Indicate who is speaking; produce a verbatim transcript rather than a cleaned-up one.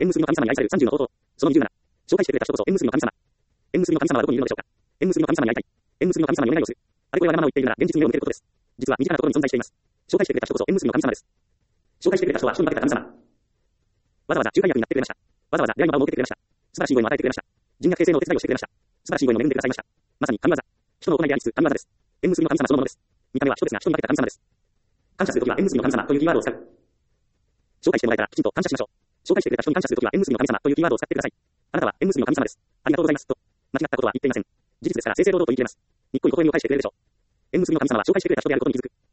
Speaker 1: 縁結びの神様に愛されるさんじゅうの方法。そのにじゅうなな。紹介してくれた人こそ縁結びの神様。縁結びの神様はどこにいるのでしょうか。縁結びの神様に会いたい。縁結びの神様にお願いをする。あれこれは生々を言っているなら現実に目を向けることです。実は身近なところに存在しています。紹介してくれた人こそ縁結びの神様です。紹介してくれた人は人に化けた神様。わざわざ仲介役になってくれました。わざわざ出会いの場を設けてくれました。素晴らしいご縁を与えてくれました。人脈形成のお手伝いをしてくれました。素晴らしいご縁を恵んでくださいました。まさに神業。人の行いでありつつ神業です。縁結びの神様そのものです。見た目は人ですが人に化けた神様です。感謝するときは縁結びの神様というキーワードを使う。紹介してもらえたらきちんと感謝しましょう。紹介してくれた人に感謝するときは縁結びの神様というキーワードを使ってください。あなたは縁結びの神様です。ありがとうございます。と間違ったことは言っていません。事実ですから正々堂々と言い切れます。にっこり微笑みを返してくれるでしょう。縁結びの神様は紹介してくれた人であることに気づく。